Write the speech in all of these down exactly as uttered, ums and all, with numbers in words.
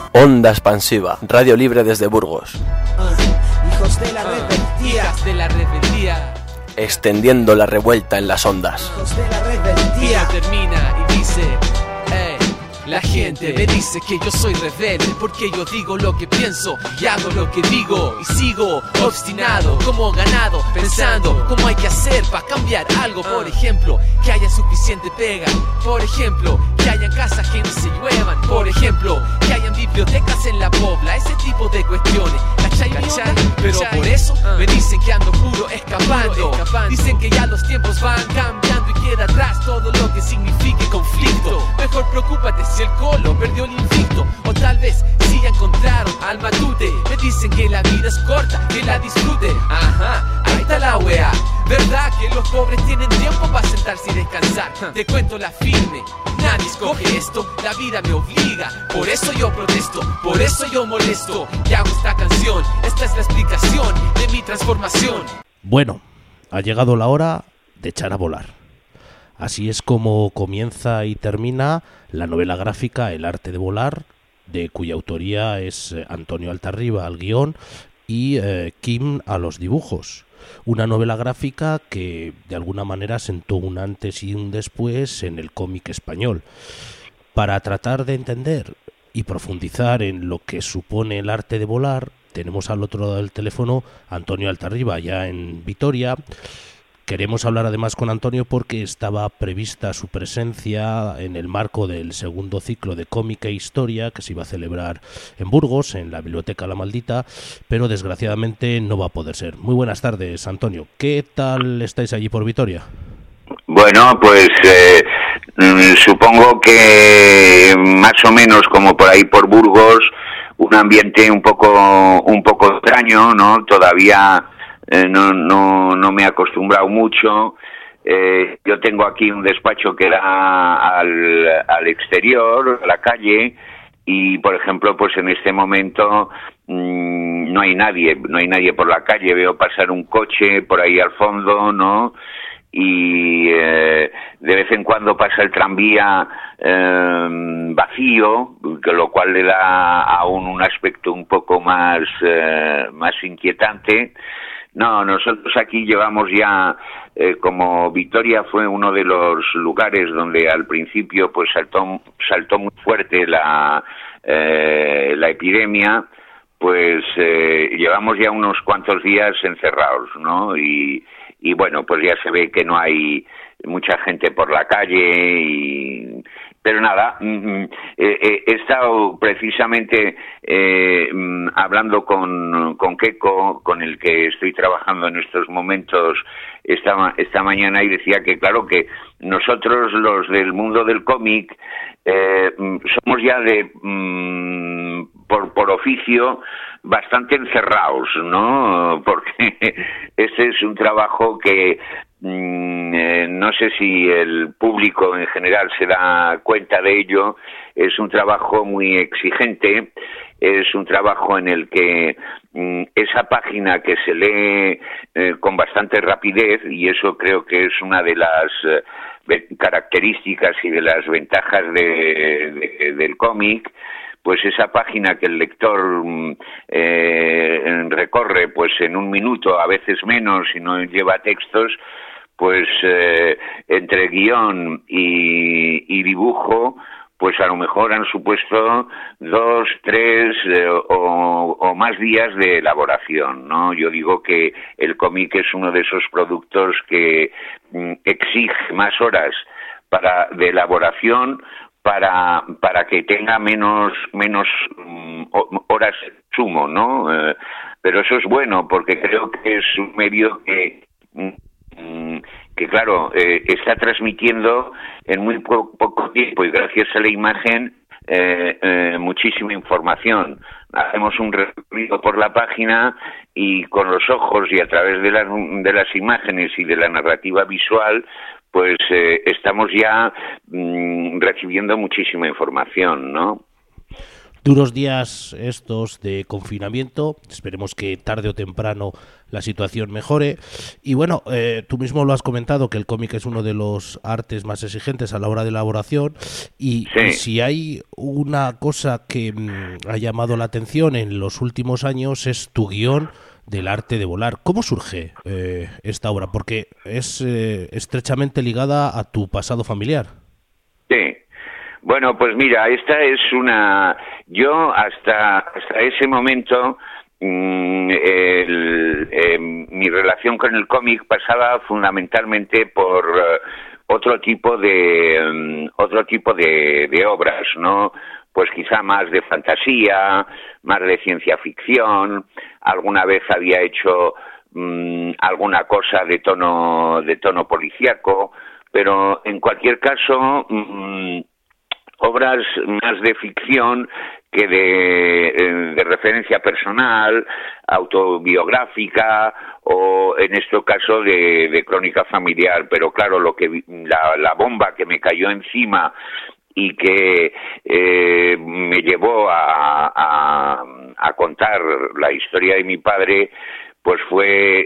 Onda Expansiva, radio libre desde Burgos. Uh, hijos de la rebeldía. Hijas de la rebeldía. Extendiendo la revuelta en las ondas. Hijos de la rebeldía. Y termina y dice, hey. La gente me dice que yo soy rebelde porque yo digo lo que pienso y hago lo que digo y sigo obstinado como ganado pensando cómo hay que hacer para cambiar algo. Por ejemplo, que haya suficiente pega. Por ejemplo, que hayan casas que no se lluevan. Por ejemplo, que hayan bibliotecas en la pobla. Ese tipo de cuestiones. ¿Cachai? ¿Cachai? Pero por eso me dicen que ando puro escapando. Dicen que ya los tiempos van cambiando y queda atrás todo lo que signifique conflicto. Mejor preocúpate si el colo perdió el invicto, o tal vez si ya encontraron al matute. Me dicen que la vida es corta, que la disfrute. Ajá, ahí está la wea. ¿Verdad que los pobres tienen tiempo para sentarse y descansar? Te cuento la firme, nadie escoge esto, la vida me obliga. Por eso yo protesto, por eso yo molesto. Y hago esta canción, esta es la explicación de mi transformación. Bueno, ha llegado la hora de echar a volar. Así es como comienza y termina la novela gráfica El arte de volar, de cuya autoría es Antonio Altarriba al guión y eh, Kim a los dibujos. Una novela gráfica que de alguna manera sentó un antes y un después en el cómic español. Para tratar de entender y profundizar en lo que supone el arte de volar, tenemos al otro lado del teléfono a Antonio Altarriba, ya en Vitoria. Queremos hablar además con Antonio porque estaba prevista su presencia en el marco del segundo ciclo de cómic e historia que se iba a celebrar en Burgos, en la Biblioteca La Maldita, pero desgraciadamente no va a poder ser. Muy buenas tardes, Antonio. ¿Qué tal estáis allí por Vitoria? Bueno, pues eh, supongo que más o menos como por ahí por Burgos, un ambiente un poco, un poco extraño, ¿no? Todavía... Eh, no, no, no me he acostumbrado mucho. Eh, yo tengo aquí un despacho que da al, al exterior, a la calle, y por ejemplo, pues en este momento mmm, no hay nadie, no hay nadie por la calle. Veo pasar un coche por ahí al fondo, ¿no? Y eh, de vez en cuando pasa el tranvía eh, vacío, que lo cual le da aún un aspecto un poco más, eh, más inquietante. No, nosotros aquí llevamos ya, eh, como Vitoria fue uno de los lugares donde al principio pues saltó, saltó muy fuerte la, eh, la epidemia, pues eh, llevamos ya unos cuantos días encerrados, ¿no? Y, y bueno, pues ya se ve que no hay mucha gente por la calle y... Pero nada, eh, eh, he estado precisamente eh, hablando con, con Keiko, con el que estoy trabajando en estos momentos esta, esta mañana, y decía que claro que nosotros los del mundo del cómic eh, somos ya de mm, por, por oficio bastante encerrados, ¿no? Porque este es un trabajo que Mm, eh, no sé si el público en general se da cuenta de ello. Es un trabajo muy exigente, es un trabajo en el que mm, esa página que se lee eh, con bastante rapidez, y eso creo que es una de las eh, características y de las ventajas de, de, del cómic, pues esa página que el lector eh, recorre pues en un minuto, a veces menos, si no lleva textos, pues eh, entre guión y, y dibujo, pues a lo mejor han supuesto dos, tres eh, o, o más días de elaboración, ¿no? Yo digo que el cómic es uno de esos productos que mm, exige más horas para de elaboración para para que tenga menos menos um, horas sumo, ¿no? Eh, pero eso es bueno porque creo que es un medio que um, que claro eh, está transmitiendo en muy po- poco tiempo y gracias a la imagen eh, eh, muchísima información. Hacemos un recorrido por la página y con los ojos y a través de las de las imágenes y de la narrativa visual, pues eh, estamos ya mmm, recibiendo muchísima información, ¿no? Duros días estos de confinamiento, esperemos que tarde o temprano la situación mejore. Y bueno, eh, tú mismo lo has comentado, que el cómic es uno de los artes más exigentes a la hora de elaboración, y, Sí. y si hay una cosa que mm, ha llamado la atención en los últimos años es tu guión del arte de volar. ¿Cómo surge eh, esta obra? Porque es eh, estrechamente ligada a tu pasado familiar. Sí. Bueno, pues mira, esta es una... Yo hasta, hasta ese momento, mmm, el, eh, mi relación con el cómic pasaba fundamentalmente por uh, otro tipo de um, otro tipo de, de obras, ¿no? Pues quizá más de fantasía, más de ciencia ficción. Alguna vez había hecho mmm, alguna cosa de tono de tono policíaco, pero en cualquier caso... Mmm, obras más de ficción que de, de referencia personal, autobiográfica o en este caso de, de crónica familiar. Pero claro, lo que la, la bomba que me cayó encima y que eh, me llevó a, a, a contar la historia de mi padre, pues fue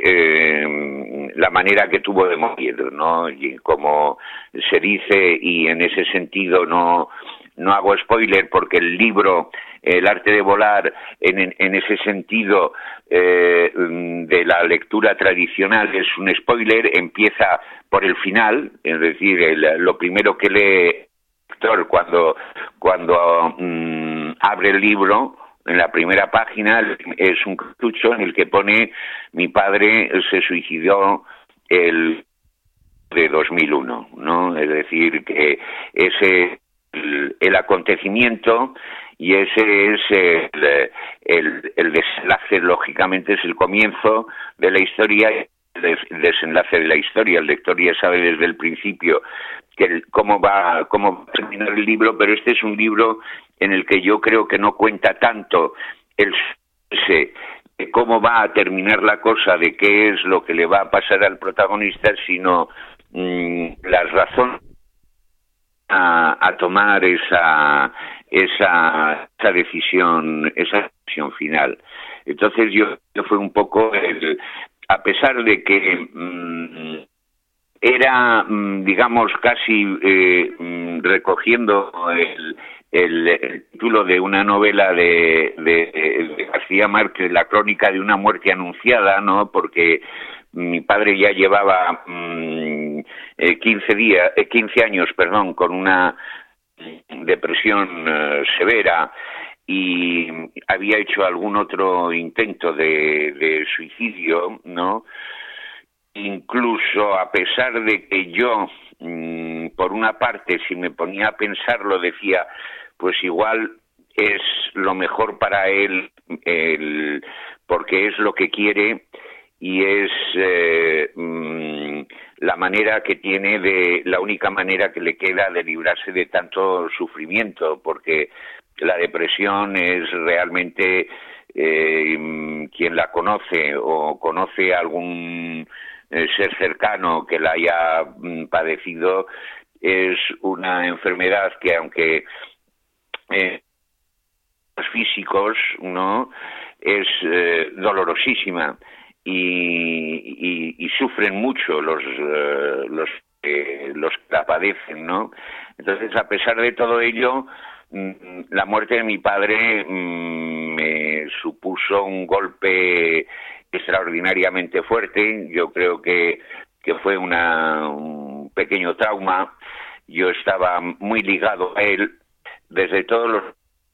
eh, la manera que tuvo de morir, ¿no? Y como se dice, y en ese sentido no no hago spoiler porque el libro El arte de volar, en, en ese sentido eh, de la lectura tradicional es un spoiler, empieza por el final, es decir, el, lo primero que lee el lector cuando, cuando mmm, abre el libro. En la primera página es un cartucho en el que pone: mi padre se suicidó el de dos mil uno, ¿no? Es decir, que ese el, el acontecimiento y ese es el, el, el desenlace, lógicamente es el comienzo de la historia, el desenlace de la historia. El lector ya sabe desde el principio que el, cómo va cómo va a terminar el libro, pero este es un libro en el que yo creo que no cuenta tanto el de cómo va a terminar la cosa, de qué es lo que le va a pasar al protagonista, sino mmm, las razones a, a tomar esa esa esa decisión esa decisión final. Entonces yo, yo fue un poco el, a pesar de que mmm, era mmm, digamos casi eh, mmm, recogiendo el El, el título de una novela de, de, de García Márquez, La crónica de una muerte anunciada, ¿no? Porque mi padre ya llevaba mmm, eh, quince días, eh, quince años, perdón, con una depresión eh, severa y había hecho algún otro intento de, de suicidio, ¿no? Incluso a pesar de que yo, mmm, por una parte, si me ponía a pensarlo, decía, pues igual es lo mejor para él, el, porque es lo que quiere y es eh, mmm, la manera que tiene de, la única manera que le queda de librarse de tanto sufrimiento, porque la depresión es realmente eh, quien la conoce o conoce a algún eh, ser cercano que la haya mm, padecido, es una enfermedad que aunque eh, los físicos, ¿no?, es eh, dolorosísima y, y, y sufren mucho los eh, los eh, los que la padecen, ¿no? Entonces, a pesar de todo ello, mmm, la muerte de mi padre mmm, me supuso un golpe extraordinariamente fuerte. Yo creo que que fue una un pequeño trauma. Yo estaba muy ligado a él. Desde todos los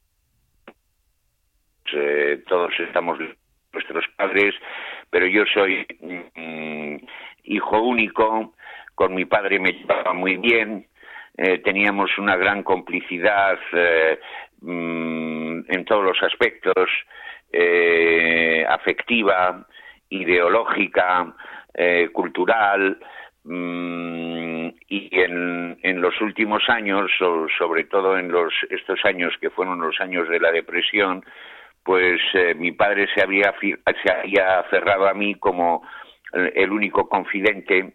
eh, todos estamos nuestros padres, pero yo soy mm, hijo único. Con mi padre me llevaba muy bien, eh, teníamos una gran complicidad eh, mm, en todos los aspectos, eh, afectiva, ideológica, eh, cultural. Mm, y en, en los últimos años, o sobre todo en los estos años que fueron los años de la depresión, pues eh, mi padre se había se había aferrado a mí como el, el único confidente.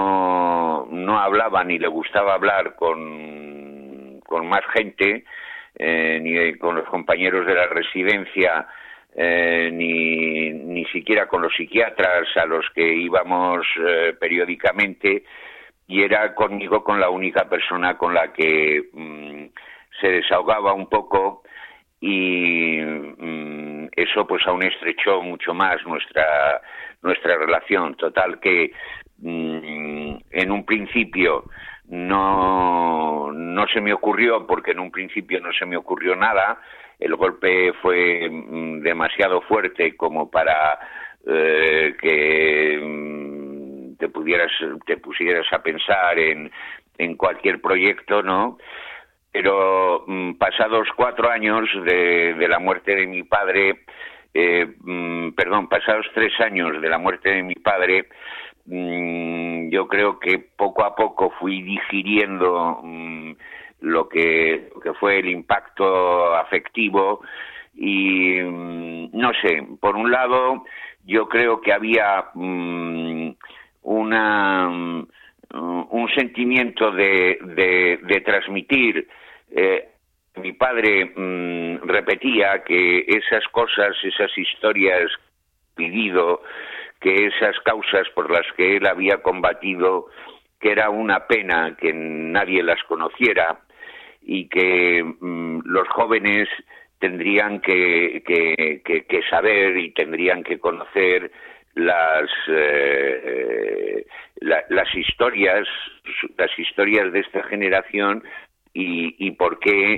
No no hablaba ni le gustaba hablar con con más gente. eh, ni con los compañeros de la residencia, eh, ni, ni siquiera con los psiquiatras a los que íbamos eh, periódicamente, y era conmigo con la única persona con la que mmm, se desahogaba un poco, y mmm, eso pues aún estrechó mucho más nuestra nuestra relación. Total que mmm, en un principio no no se me ocurrió, porque en un principio no se me ocurrió nada. El golpe fue mmm, demasiado fuerte como para eh, que mmm, te pudieras te pusieras a pensar en en cualquier proyecto, ¿no? Pero mmm, pasados cuatro años de, de la muerte de mi padre, eh, mmm, perdón, pasados tres años de la muerte de mi padre, mmm, yo creo que poco a poco fui digiriendo mmm, lo que, lo que fue el impacto afectivo y, mmm, no sé, por un lado, yo creo que había mmm, una... Mmm, un sentimiento de, de, de transmitir. Eh, mi padre mmm, repetía que esas cosas, esas historias vivido, que esas causas por las que él había combatido, que era una pena que nadie las conociera y que mmm, los jóvenes tendrían que, que, que, que saber y tendrían que conocer las eh, la, las historias las historias de esta generación y, y por qué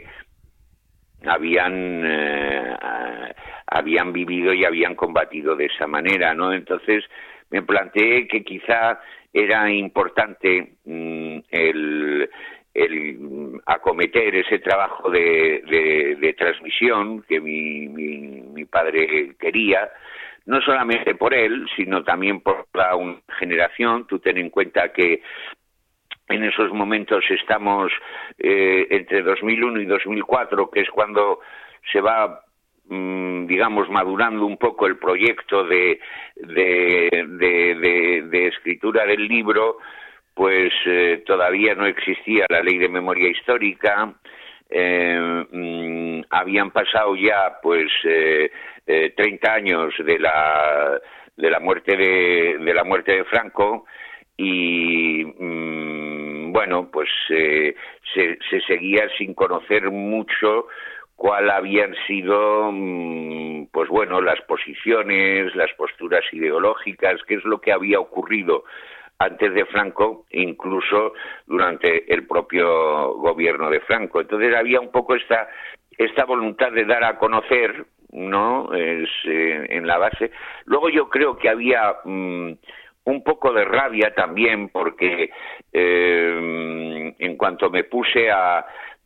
habían eh, habían vivido y habían combatido de esa manera, ¿no? Entonces me planteé que quizá era importante mmm, el el acometer ese trabajo de, de, de transmisión que mi, mi, mi padre quería, no solamente por él, sino también por la una generación. Tú ten en cuenta que en esos momentos estamos eh, entre dos mil uno y dos mil cuatro, que es cuando se va, mmm, digamos, madurando un poco el proyecto de, de, de, de, de escritura del libro. Pues eh, todavía no existía la ley de memoria histórica, eh, mmm, habían pasado ya pues eh, eh, treinta años de la de la muerte de, de la muerte de Franco y mmm, bueno pues eh, se, se seguía sin conocer mucho cuál habían sido mmm, pues bueno las posiciones, las posturas ideológicas, qué es lo que había ocurrido antes de Franco, incluso durante el propio gobierno de Franco. Entonces había un poco esta esta voluntad de dar a conocer, ¿no? Es, eh, en la base. Luego yo creo que había mmm, un poco de rabia también, porque eh, en cuanto me puse a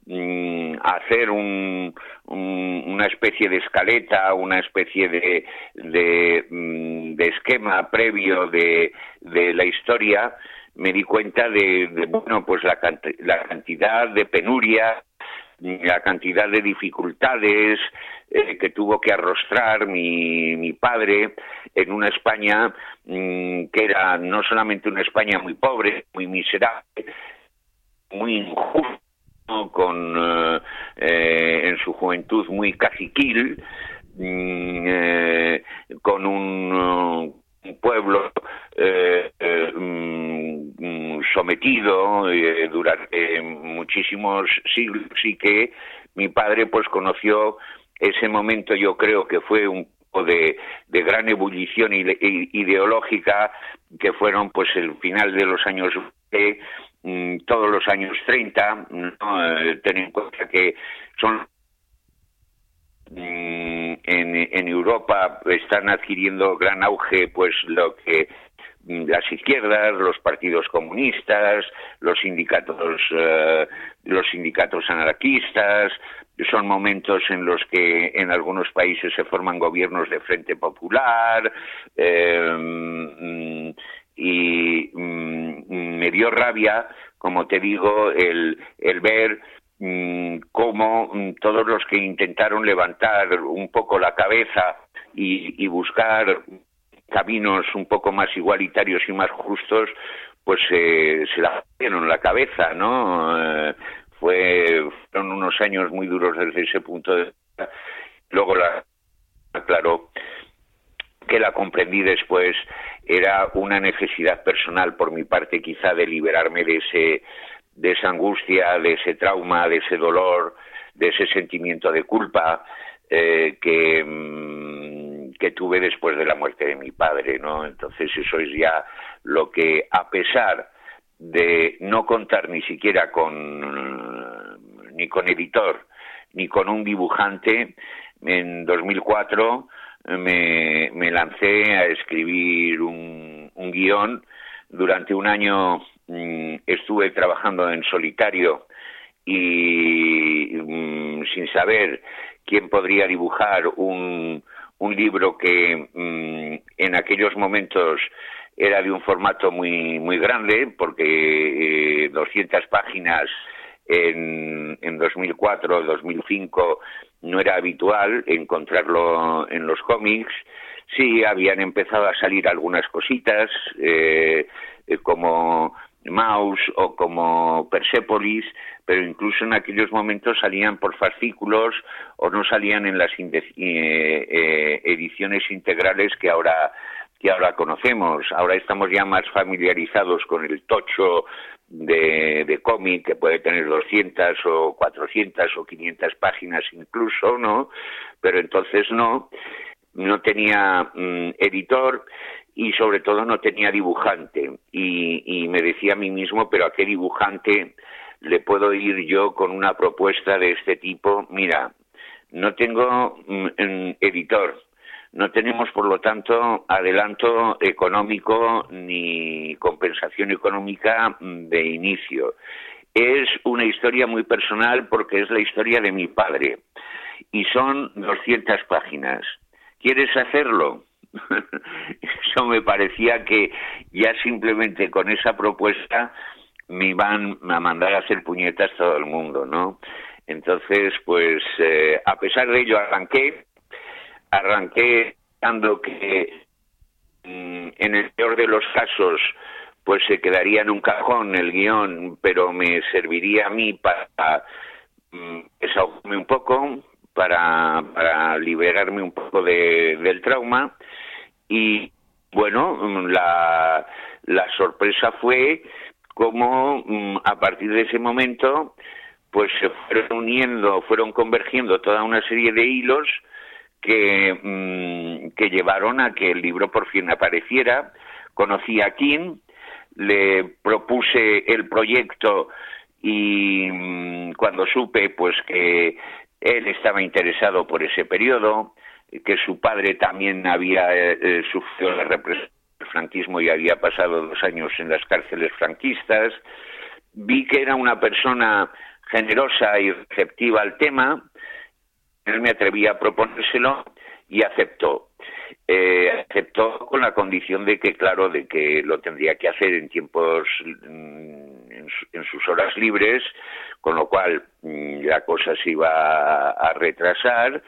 a hacer un, un, una especie de escaleta, una especie de, de, de esquema previo de, de la historia, me di cuenta de, de bueno, pues la, la cantidad de penuria, la cantidad de dificultades eh, que tuvo que arrostrar mi, mi padre en una España mmm, que era no solamente una España muy pobre, muy miserable, muy injusta, con eh, en su juventud muy caciquil, eh, con un, un pueblo eh, eh, sometido eh, durante muchísimos siglos, y que mi padre pues conoció ese momento. Yo creo que fue un de, de gran ebullición ideológica, que fueron pues el final de los años veinte, todos los años treinta, ¿no? Eh, ten en cuenta que son en, en Europa están adquiriendo gran auge pues lo que las izquierdas, los partidos comunistas, los sindicatos eh, los sindicatos anarquistas. Son momentos en los que en algunos países se forman gobiernos de Frente Popular, eh, y mm, me dio rabia, como te digo, el, el ver mm, cómo mm, todos los que intentaron levantar un poco la cabeza y, y buscar caminos un poco más igualitarios y más justos, pues eh, se la dieron la cabeza, ¿no? Eh, fue fueron unos años muy duros desde ese punto de vista. Luego la aclaró que la comprendí después, era una necesidad personal por mi parte quizá de liberarme de ese de esa angustia, de ese trauma, de ese dolor, de ese sentimiento de culpa eh, que, mmm, que tuve después de la muerte de mi padre, ¿no? Entonces eso es ya lo que, a pesar de no contar ni siquiera con ni con editor ni con un dibujante, en dos mil cuatro me, me lancé a escribir un, un guión. Durante un año mmm, estuve trabajando en solitario y mmm, sin saber quién podría dibujar un, un libro que mmm, en aquellos momentos era de un formato muy muy grande, porque eh, doscientas páginas en, en dos mil cuatro, dos mil cinco no era habitual encontrarlo en los cómics. Sí, habían empezado a salir algunas cositas, eh, eh, como Maus o como Persépolis, pero incluso en aquellos momentos salían por fascículos o no salían en las inde- eh, eh, ediciones integrales que ahora que ahora conocemos. Ahora estamos ya más familiarizados con el tocho de, de cómic, que puede tener doscientas o cuatrocientas o quinientas páginas incluso, ¿no? Pero entonces no, no tenía mmm, editor y sobre todo no tenía dibujante. Y, y me decía a mí mismo, pero ¿a qué dibujante le puedo ir yo con una propuesta de este tipo? Mira, no tengo mmm, editor. No tenemos, por lo tanto, adelanto económico ni compensación económica de inicio. Es una historia muy personal porque es la historia de mi padre y son doscientas páginas. ¿Quieres hacerlo? Eso me parecía que ya simplemente con esa propuesta me iban a mandar a hacer puñetas todo el mundo, ¿no? Entonces, pues, eh, a pesar de ello arranqué. Arranqué dando que mmm, en el peor de los casos pues se quedaría en un cajón el guión, pero me serviría a mí para mmm, desahogarme un poco, para, para liberarme un poco de, del trauma. Y bueno, la, la sorpresa fue cómo mmm, a partir de ese momento pues se fueron uniendo, fueron convergiendo toda una serie de hilos que, mmm, que llevaron a que el libro por fin apareciera. Conocí a Kim, le propuse el proyecto y mmm, cuando supe pues que él estaba interesado por ese periodo, que su padre también había eh, sufrido la represión del franquismo y había pasado dos años en las cárceles franquistas, vi que era una persona generosa y receptiva al tema. Él me atrevía a proponérselo y aceptó. Eh, aceptó con la condición de que, claro, de que lo tendría que hacer en tiempos, en, su, en sus horas libres, con lo cual la cosa se iba a, a retrasar.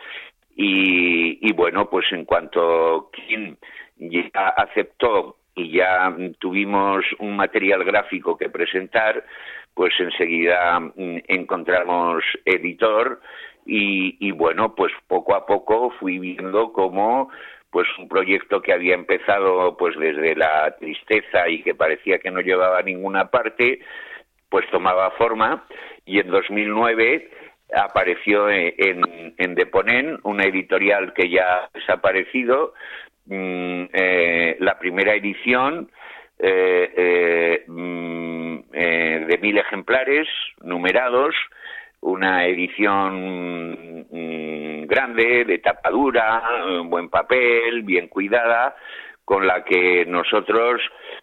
Y, y bueno, pues en cuanto Kim ya aceptó y ya tuvimos un material gráfico que presentar, pues enseguida encontramos editor. Y, y bueno, pues poco a poco fui viendo cómo pues un proyecto que había empezado pues desde la tristeza y que parecía que no llevaba a ninguna parte, pues tomaba forma, y en dos mil nueve apareció en, en, en Deponent, una editorial que ya ha desaparecido, mmm, eh, la primera edición eh, eh, mmm, eh, de mil ejemplares numerados, una edición mmm, grande, de tapa dura, buen papel, bien cuidada, con la que nosotros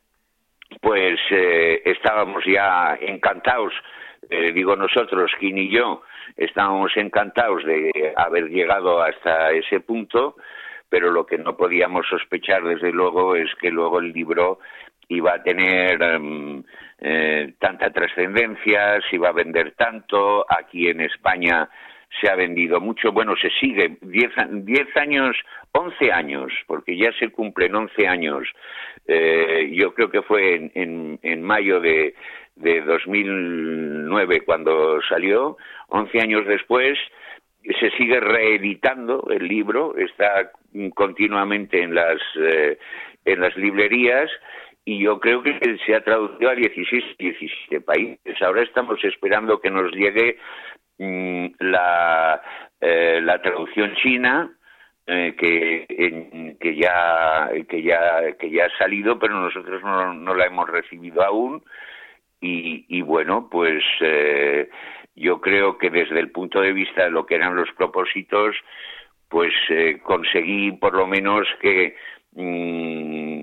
pues eh, estábamos ya encantados, eh, digo nosotros, Kim y yo, estábamos encantados de haber llegado hasta ese punto, pero lo que no podíamos sospechar desde luego es que luego el libro iba a tener um, eh, tanta trascendencia, se iba a vender tanto. Aquí en España se ha vendido mucho, bueno, se sigue, diez años, once años, porque ya se cumplen once años, eh, yo creo que fue en, en, en mayo de, de dos mil nueve cuando salió, once años después se sigue reeditando el libro, está continuamente en las eh, en las librerías, y yo creo que se ha traducido a dieciséis, diecisiete países. Ahora estamos esperando que nos llegue mmm, la eh, la traducción china, eh, que en, que ya que ya que ya ha salido, pero nosotros no, no la hemos recibido aún. Y, y bueno, pues eh, yo creo que desde el punto de vista de lo que eran los propósitos, pues eh, conseguí por lo menos que mmm,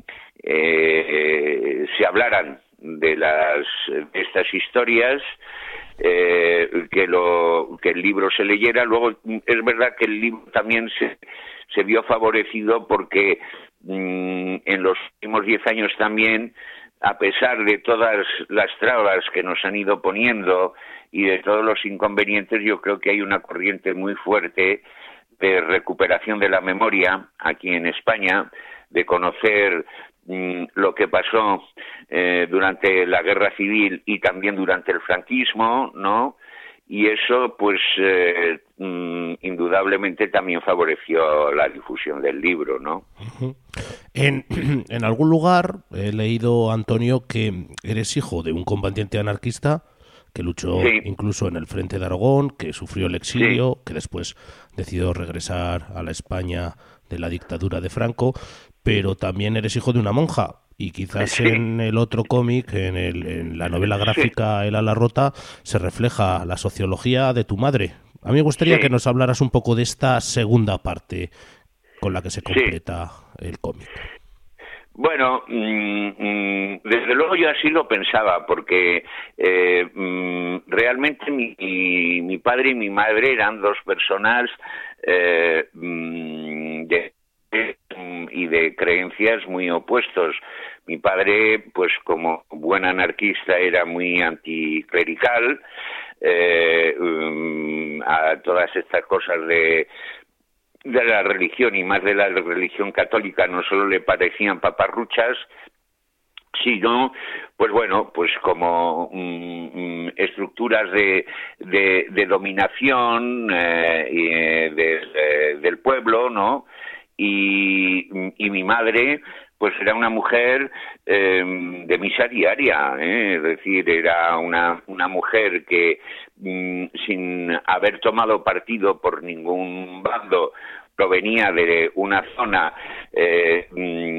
eh, se hablaran de las de estas historias, eh, que lo que el libro se leyera. Luego es verdad que el libro también se se vio favorecido porque mmm, en los últimos diez años también, a pesar de todas las trabas que nos han ido poniendo y de todos los inconvenientes, yo creo que hay una corriente muy fuerte de recuperación de la memoria aquí en España, de conocer mmm, lo que pasó eh, durante la Guerra Civil y también durante el franquismo, ¿no? Y eso, pues, eh, mmm, indudablemente también favoreció la difusión del libro, ¿no? Uh-huh. En, en algún lugar he leído, Antonio, que eres hijo de un combatiente anarquista que luchó sí. incluso en el frente de Aragón, que sufrió el exilio, sí. que después decidió regresar a la España de la dictadura de Franco, pero también eres hijo de una monja. Y quizás sí. en el otro cómic, en, el, en la novela gráfica sí. El ala rota, se refleja la sociología de tu madre. A mí me gustaría sí. que nos hablaras un poco de esta segunda parte con la que se completa sí. el cómic. Bueno, mmm, mmm, desde luego yo así lo pensaba, porque eh, mmm, realmente mi, mi, mi padre y mi madre eran dos personas eh, mmm, de y de creencias muy opuestos. Mi padre, pues como buen anarquista, era muy anticlerical, eh, um, a todas estas cosas de de la religión, y más de la religión católica, no solo le parecían paparruchas, sino, pues bueno, pues como mm, estructuras de, de, de dominación eh, y, eh, de, de, del pueblo, ¿no? Y, y mi madre, pues era una mujer eh, de misa diaria, ¿eh? Es decir, era una, una mujer que, mm, sin haber tomado partido por ningún bando, provenía de una zona eh,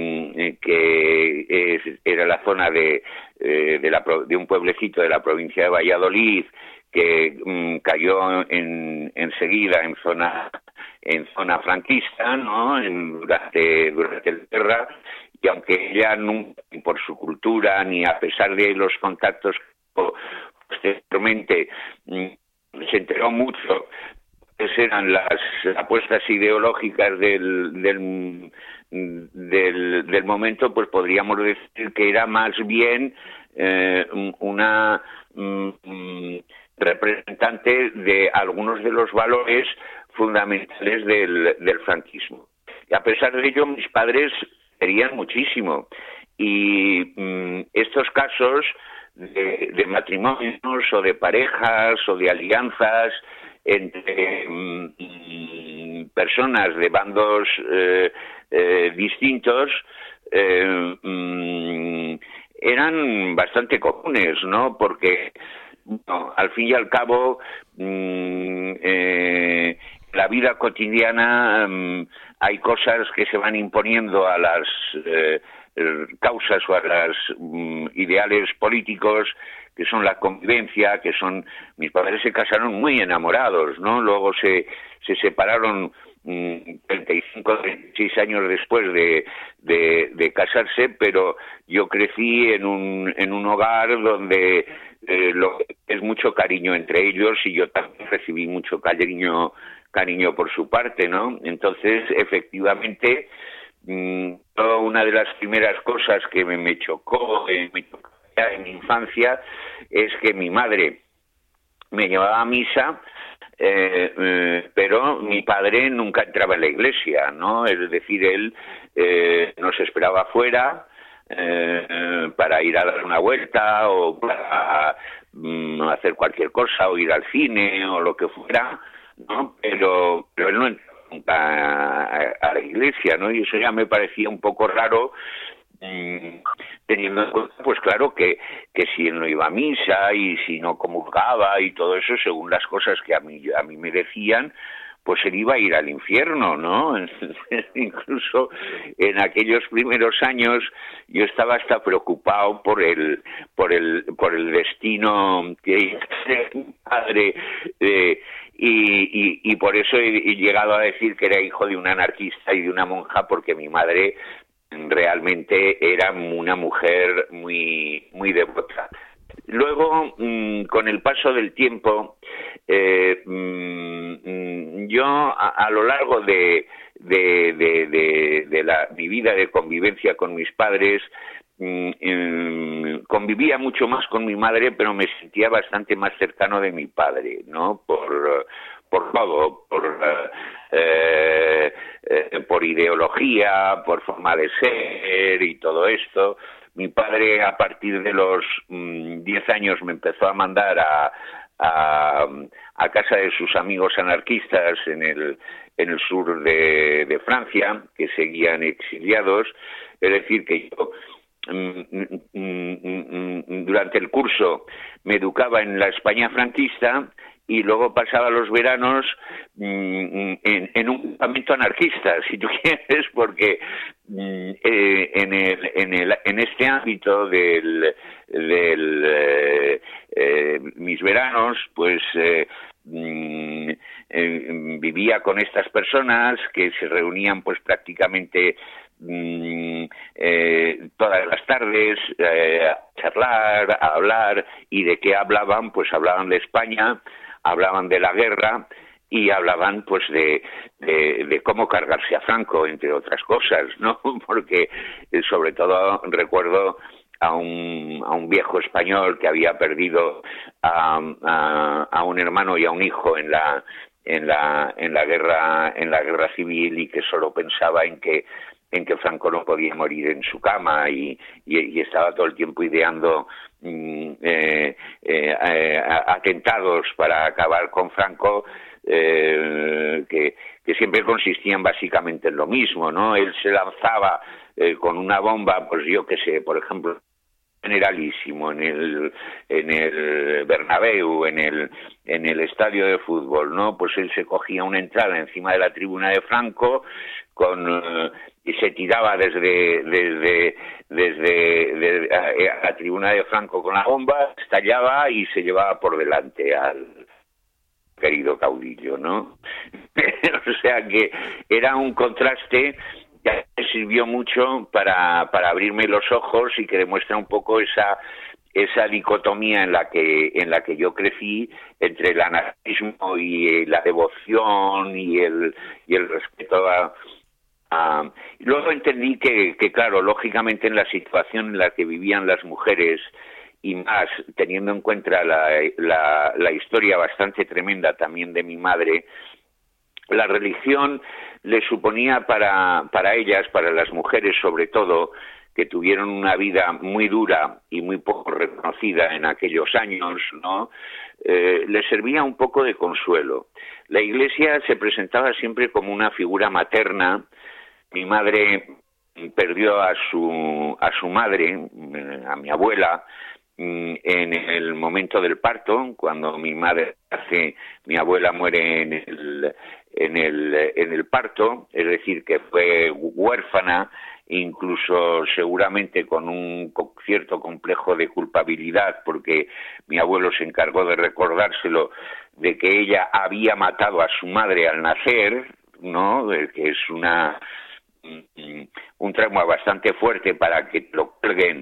que es, era la zona de, eh, de, la, de un pueblecito de la provincia de Valladolid, que mm, cayó en, enseguida en zona en zona franquista, ¿no? En, durante durante la guerra, y aunque ella nunca, ni por su cultura ni a pesar de los contactos posteriormente, se enteró mucho eran las apuestas ideológicas del, del, del, del momento, pues podríamos decir que era más bien eh, una um, representante de algunos de los valores fundamentales del, del franquismo. Y a pesar de ello, mis padres querían muchísimo. Y um, estos casos de, de matrimonios o de parejas o de alianzas entre mm, personas de bandos eh, eh, distintos eh, mm, eran bastante comunes, ¿no? Porque bueno, al fin y al cabo mm, eh, la vida cotidiana mm, hay cosas que se van imponiendo a las eh, causas o a los mm, ideales políticos, que son la convivencia, que son... Mis padres se casaron muy enamorados, ¿no? Luego se, se separaron mmm, treinta y cinco, treinta y seis años después de, de, de casarse, pero yo crecí en un, en un hogar donde eh, lo, es mucho cariño entre ellos, y yo también recibí mucho cariño, cariño por su parte, ¿no? Entonces, efectivamente, mmm, una de las primeras cosas que me, me chocó, eh, me chocó en mi infancia, es que mi madre me llevaba a misa, eh, eh, pero mi padre nunca entraba en la iglesia, ¿no? Es decir, él eh, nos esperaba afuera, eh, para ir a dar una vuelta o para mm, hacer cualquier cosa, o ir al cine o lo que fuera, ¿no? Pero, pero él no entró nunca a, a la iglesia, ¿no? Y eso ya me parecía un poco raro, mmm, teniendo en cuenta, pues claro, que, que si él no iba a misa y si no comulgaba y todo eso, según las cosas que a mí, a mí me decían, pues él iba a ir al infierno, ¿no? Incluso en aquellos primeros años yo estaba hasta preocupado por el por el por el destino que mi padre, eh, y, y, y por eso he, he llegado a decir que era hijo de un anarquista y de una monja, porque mi madre realmente era una mujer muy muy devota. Luego, mmm, con el paso del tiempo, eh, mmm, yo a, a lo largo de, de, de, de, de la, mi vida de convivencia con mis padres, mmm, mmm, convivía mucho más con mi madre, pero me sentía bastante más cercano de mi padre, ¿no? Por, por todo, por, eh, eh, por ideología, por forma de ser y todo esto. Mi padre, a partir de los mmm, diez años, me empezó a mandar a, a, a casa de sus amigos anarquistas en el, en el sur de, de Francia, que seguían exiliados. Es decir, que yo mmm, mmm, durante el curso me educaba en la España franquista y luego pasaba los veranos mmm, en, en un campamento anarquista, si tú quieres, porque mmm, eh, en, el, en, el, en este ámbito del, del eh, eh, mis veranos, pues eh, mmm, eh, vivía con estas personas que se reunían pues prácticamente Mm, eh, todas las tardes eh, a charlar, a hablar. ¿Y de qué hablaban? Pues hablaban de España, hablaban de la guerra y hablaban pues de, de, de cómo cargarse a Franco, entre otras cosas, ¿no? Porque eh, sobre todo recuerdo a un, a un viejo español que había perdido a, a, a un hermano y a un hijo en la en la en la guerra en la guerra civil, y que solo pensaba en que en que Franco no podía morir en su cama, y, y, y estaba todo el tiempo ideando mm, eh, eh, eh, atentados para acabar con Franco, eh, que, que siempre consistían básicamente en lo mismo, ¿no? Él se lanzaba eh, con una bomba, pues yo qué sé, por ejemplo, Generalísimo, en el en el Bernabéu, en el en el estadio de fútbol, ¿no? Pues él se cogía una entrada encima de la tribuna de Franco con uh, y se tiraba desde desde desde, desde a, a la tribuna de Franco con la bomba, estallaba y se llevaba por delante al querido caudillo, ¿no? O sea que era un contraste que sirvió mucho para, para abrirme los ojos, y que demuestra un poco esa esa dicotomía en la que en la que yo crecí entre el anarquismo y la devoción y el y el respeto a, a... Luego entendí que, que claro, lógicamente en la situación en la que vivían las mujeres, y más teniendo en cuenta la, la, la historia bastante tremenda también de mi madre, la religión le suponía para, para ellas, para las mujeres sobre todo, que tuvieron una vida muy dura y muy poco reconocida en aquellos años, ¿no? Eh, les servía un poco de consuelo. La Iglesia se presentaba siempre como una figura materna. Mi madre perdió a su, a su madre, a mi abuela, en el momento del parto. Cuando mi madre hace, mi abuela muere en el, en el, en el parto, es decir, que fue huérfana, incluso seguramente con un cierto complejo de culpabilidad, porque mi abuelo se encargó de recordárselo, de que ella había matado a su madre al nacer, ¿no? Que es una un trauma bastante fuerte para que lo cuelguen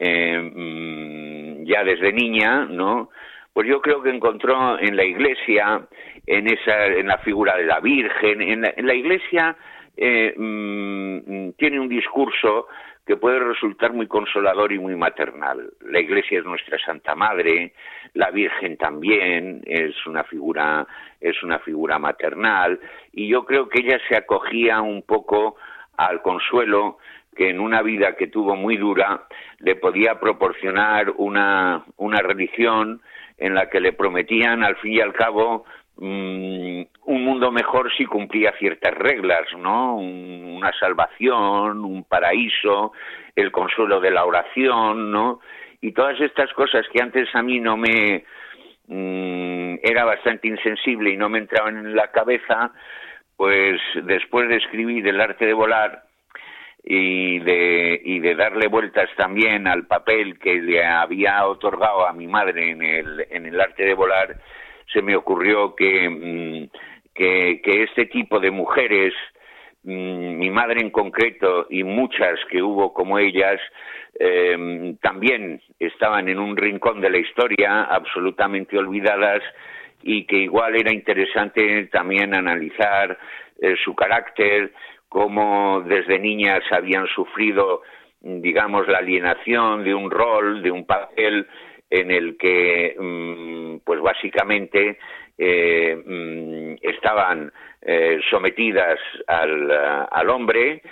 eh, ya desde niña, ¿no? Pues yo creo que encontró en la Iglesia, en esa, en la figura de la Virgen, en la, en la Iglesia eh, mmm, tiene un discurso que puede resultar muy consolador y muy maternal. La Iglesia es nuestra Santa Madre, la Virgen también es una figura, es una figura maternal, y yo creo que ella se acogía un poco al consuelo que en una vida que tuvo muy dura le podía proporcionar una, una religión en la que le prometían al fin y al cabo um, un mundo mejor si cumplía ciertas reglas, ¿no? Un, una salvación, un paraíso, el consuelo de la oración, ¿no? Y todas estas cosas que antes a mí no me um, era bastante insensible y no me entraban en la cabeza, pues después de escribir El arte de volar y de y de darle vueltas también al papel que le había otorgado a mi madre en el en el arte de volar, se me ocurrió que que, que este tipo de mujeres, mi madre en concreto y muchas que hubo como ellas, eh, también estaban en un rincón de la historia absolutamente olvidadas, y que igual era interesante también analizar eh, su carácter, cómo desde niñas habían sufrido, digamos, la alienación de un rol, de un papel en el que, mmm, pues básicamente eh, mmm, estaban eh, sometidas al, al hombre,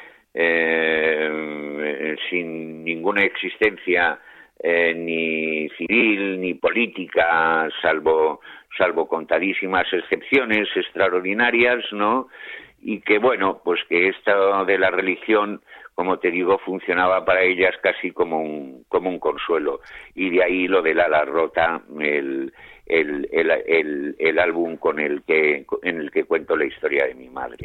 eh, sin ninguna existencia eh, ni civil ni política, salvo salvo contadísimas excepciones extraordinarias, ¿no? Y que, bueno, pues que esto de la religión, como te digo, funcionaba para ellas casi como un como un consuelo. Y de ahí lo del ala rota, el, el, el, el, el álbum con el que en el que cuento la historia de mi madre.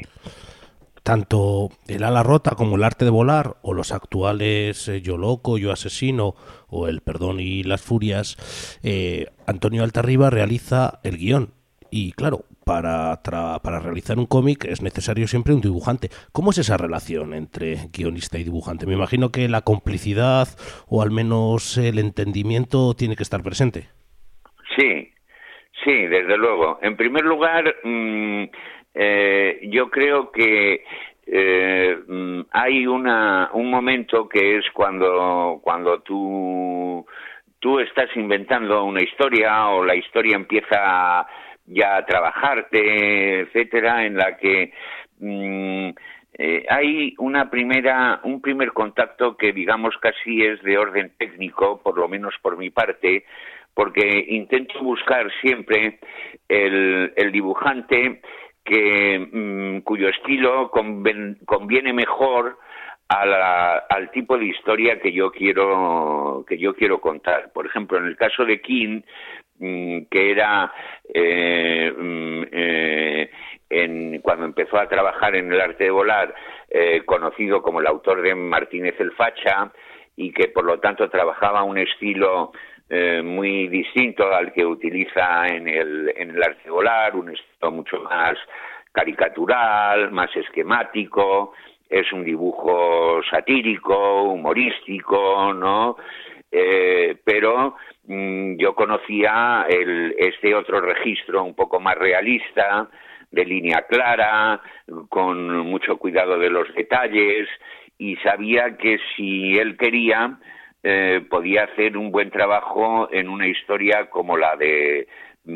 Tanto El ala rota como El arte de volar, o los actuales eh, Yo loco, Yo asesino, o El perdón y las furias, eh, Antonio Altarriba realiza el guión. Y claro, para, tra- para realizar un cómic es necesario siempre un dibujante. ¿Cómo es esa relación entre guionista y dibujante? Me imagino que la complicidad, o al menos el entendimiento, tiene que estar presente. Sí, sí, desde luego. En primer lugar, mmm, eh, yo creo que eh, hay una un momento que es cuando cuando tú tú estás inventando una historia, o la historia empieza ya a trabajarte, etcétera, en la que mmm, eh, hay una primera un primer contacto que, digamos, casi es de orden técnico, por lo menos por mi parte, porque intento buscar siempre el, el dibujante que mmm, cuyo estilo conven, conviene mejor a la, al tipo de historia que yo quiero que yo quiero contar. Por ejemplo, en el caso de King, mmm, que era eh, mmm, eh, en, cuando empezó a trabajar en El arte de volar, eh, conocido como el autor de Martínez el Facha, y que por lo tanto trabajaba un estilo Eh, muy distinto al que utiliza en el, en el arte de volar, un estilo mucho más caricatural, más esquemático, es un dibujo satírico, humorístico, ¿no? Eh, pero mmm, yo conocía el, este otro registro un poco más realista, de línea clara, con mucho cuidado de los detalles, y sabía que si él quería, Eh, podía hacer un buen trabajo en una historia como la de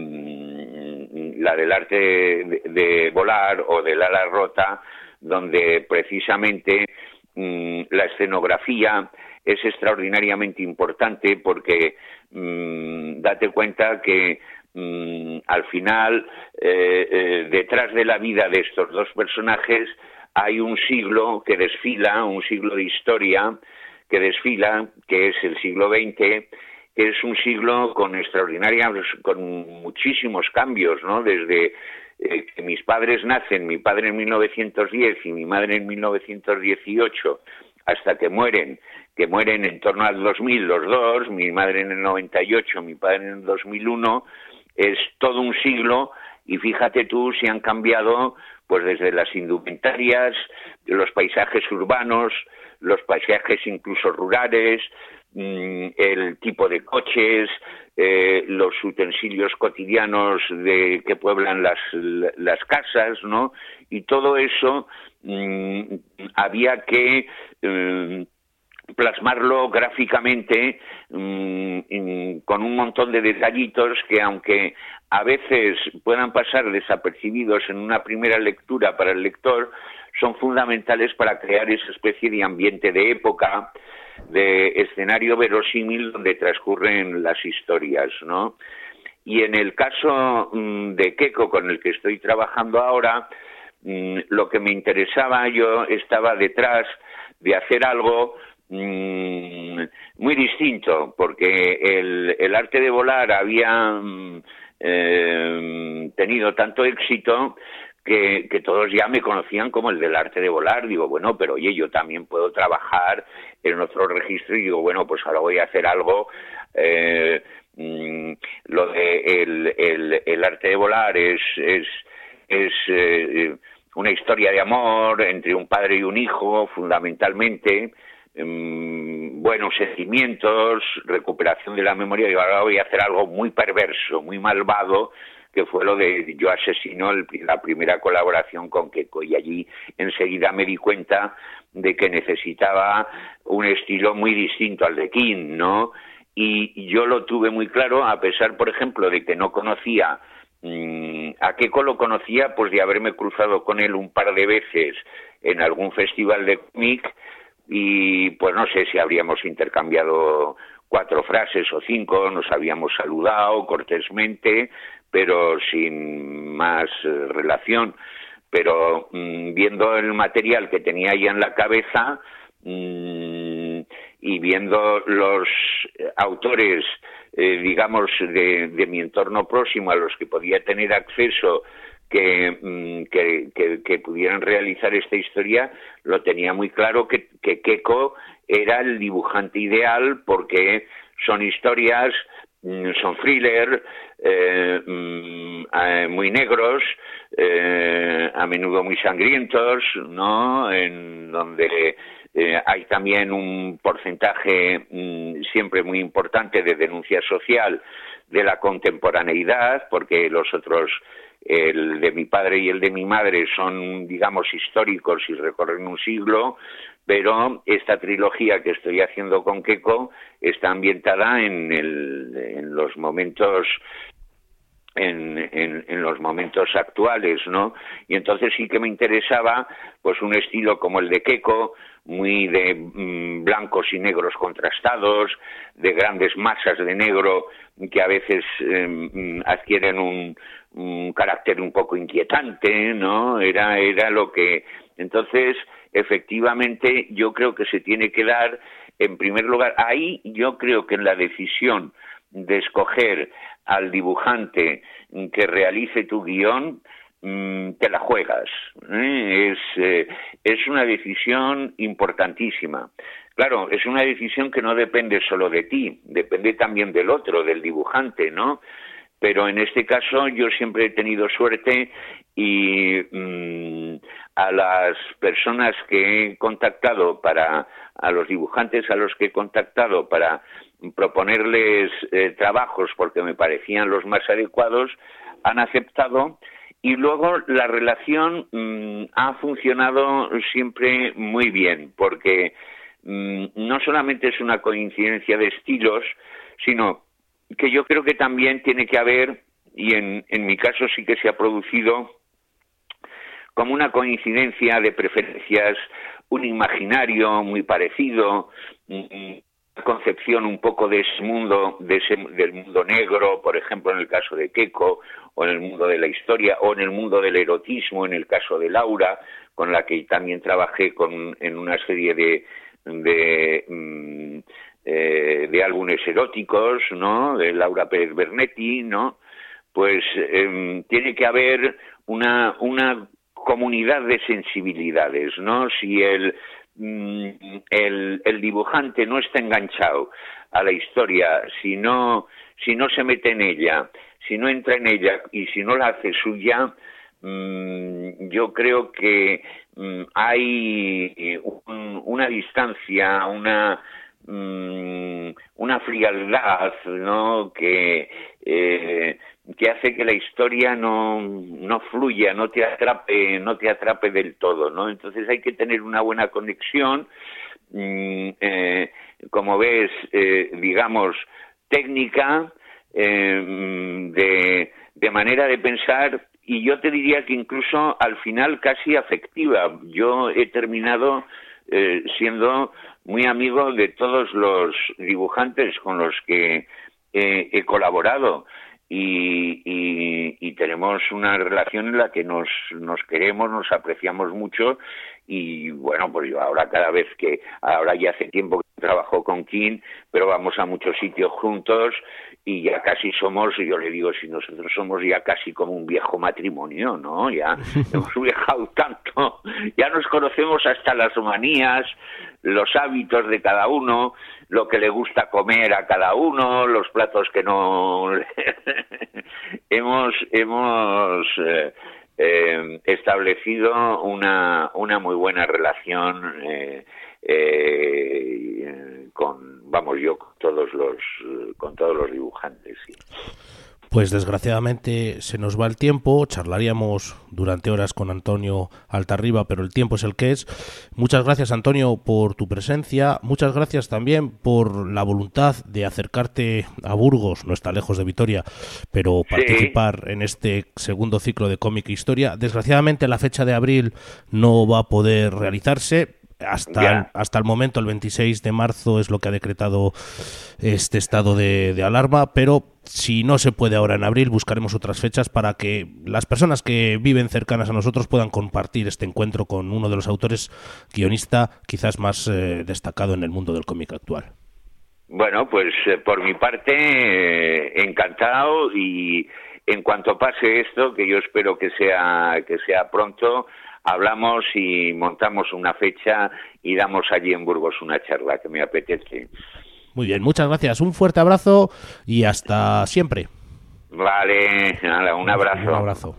mmm, la del arte de, de volar o del ala rota, donde precisamente mmm, la escenografía es extraordinariamente importante, porque mmm, date cuenta que mmm, al final eh, eh, detrás de la vida de estos dos personajes hay un siglo que desfila, un siglo de historia que desfila, que es el siglo veinte, que es un siglo con extraordinarias, con muchísimos cambios, ¿no? Desde eh, que mis padres nacen, mi padre en mil novecientos diez y mi madre en mil novecientos dieciocho, hasta que mueren, que mueren en torno al dos mil los dos, mi madre en el noventa y ocho, mi padre en el dos mil uno, es todo un siglo, y fíjate tú si han cambiado, pues desde las indumentarias, los paisajes urbanos, los paisajes incluso rurales, mmm, el tipo de coches, eh, los utensilios cotidianos de que pueblan las, las casas, ¿no? Y todo eso mmm, había que mmm, plasmarlo gráficamente mmm, con un montón de detallitos que, aunque a veces puedan pasar desapercibidos en una primera lectura para el lector, son fundamentales para crear esa especie de ambiente de época, de escenario verosímil donde transcurren las historias, ¿no? Y en el caso mmm, de Queco, con el que estoy trabajando ahora, mmm, lo que me interesaba, yo estaba detrás de hacer algo mmm, muy distinto, porque el, el arte de volar había mmm, eh, tenido tanto éxito que, que todos ya me conocían como el del arte de volar. Digo, bueno, pero oye, yo también puedo trabajar en otro registro, y digo, bueno, pues ahora voy a hacer algo. Eh, mmm, lo de el, el, el arte de volar es, es, es eh, una historia de amor entre un padre y un hijo, fundamentalmente, mmm, buenos sentimientos, recuperación de la memoria. Y ahora voy a hacer algo muy perverso, muy malvado, que fue lo de Yo asesino, el, la primera colaboración con Queco, y allí enseguida me di cuenta de que necesitaba un estilo muy distinto al de King, ¿no? Y yo lo tuve muy claro, a pesar, por ejemplo, de que no conocía mmm, a Queco, lo conocía pues de haberme cruzado con él un par de veces en algún festival de cómic, y pues no sé si habríamos intercambiado cuatro frases o cinco, nos habíamos saludado cortésmente, pero sin más eh, relación. Pero mmm, viendo el material que tenía ahí en la cabeza mmm, y viendo los autores, eh, digamos, de, de mi entorno próximo a los que podía tener acceso, que, mmm, que, que, que pudieran realizar esta historia, lo tenía muy claro que, que Queco era el dibujante ideal, porque son historias, son thriller, eh, eh, muy negros, eh, a menudo muy sangrientos, ¿no? En donde eh, hay también un porcentaje mm, siempre muy importante de denuncia social de la contemporaneidad, porque los otros, el de mi padre y el de mi madre, son, digamos, históricos y recorren un siglo, pero esta trilogía que estoy haciendo con Queco está ambientada en, el, en los momentos en, en, en los momentos actuales, ¿no? Y entonces sí que me interesaba pues un estilo como el de Queco, muy de mmm, blancos y negros contrastados, de grandes masas de negro que a veces eh, adquieren un, un carácter un poco inquietante, ¿no? Era, era lo que... Entonces, efectivamente, yo creo que se tiene que dar, en primer lugar, ahí yo creo que en la decisión de escoger al dibujante que realice tu guión, te la juegas, ¿eh? Es, eh, es una decisión importantísima. Claro, es una decisión que no depende solo de ti, depende también del otro, del dibujante, ¿no? Pero en este caso yo siempre he tenido suerte, y mmm, a las personas que he contactado para, a los dibujantes a los que he contactado para proponerles eh, trabajos porque me parecían los más adecuados, han aceptado. Y luego la relación mmm, ha funcionado siempre muy bien, porque mmm, no solamente es una coincidencia de estilos, sino que yo creo que también tiene que haber, y en, en mi caso sí que se ha producido, como una coincidencia de preferencias, un imaginario muy parecido, una concepción un poco de ese mundo, de ese, del mundo negro, por ejemplo en el caso de Queco, o en el mundo de la historia, o en el mundo del erotismo, en el caso de Laura, con la que también trabajé con, en una serie de... de mmm, Eh, de álbumes eróticos, ¿no? De Laura Pérez Bernetti, ¿no? Pues eh, tiene que haber una, una comunidad de sensibilidades, ¿no? Si el, el, el dibujante no está enganchado a la historia, si no, si no se mete en ella, si no entra en ella y si no la hace suya, mmm, yo creo que mmm, hay un, una distancia, una una frialdad, ¿no? que eh, que hace que la historia no no fluya, no te atrape, no te atrape del todo, ¿no? Entonces hay que tener una buena conexión, mmm, eh, como ves, eh, digamos técnica, eh, de de manera de pensar, y yo te diría que incluso al final casi afectiva. Yo he terminado eh, siendo muy amigo de todos los dibujantes con los que eh, he colaborado. Y, y, y tenemos una relación en la que nos, nos queremos, nos apreciamos mucho y bueno, pues yo ahora cada vez que, ahora ya hace tiempo que trabajo con King, pero vamos a muchos sitios juntos y ya casi somos, yo le digo, si nosotros somos ya casi como un viejo matrimonio, ¿no? Ya hemos viajado tanto, ya nos conocemos hasta las manías, los hábitos de cada uno, lo que le gusta comer a cada uno, los platos que no... hemos hemos eh, eh, establecido una, una muy buena relación eh, eh, con, vamos, yo con todos los, con todos los dibujantes, sí. Pues desgraciadamente se nos va el tiempo, charlaríamos durante horas con Antonio Altarriba, pero el tiempo es el que es. Muchas gracias, Antonio, por tu presencia, muchas gracias también por la voluntad de acercarte a Burgos, no está lejos de Vitoria, pero participar sí. en este segundo ciclo de cómic e historia. Desgraciadamente la fecha de abril no va a poder realizarse. Hasta el, hasta el momento, el veintiséis de marzo es lo que ha decretado este estado de, de alarma, pero si no se puede ahora en abril, buscaremos otras fechas para que las personas que viven cercanas a nosotros puedan compartir este encuentro con uno de los autores, guionista quizás más eh, destacado en el mundo del cómic actual. Bueno, pues eh, por mi parte, eh, encantado, y en cuanto pase esto, que yo espero que sea, que sea pronto, hablamos y montamos una fecha y damos allí en Burgos una charla que me apetece. Muy bien, muchas gracias. Un fuerte abrazo y hasta siempre. Vale, nada, un abrazo. Un abrazo.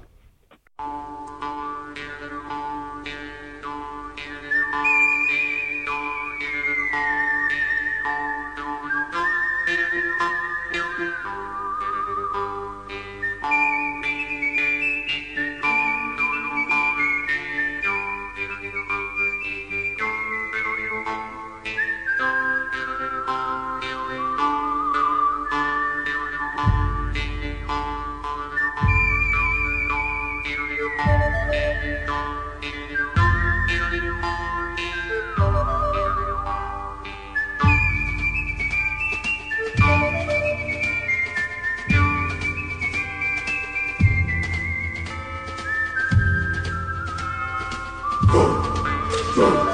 Go, go.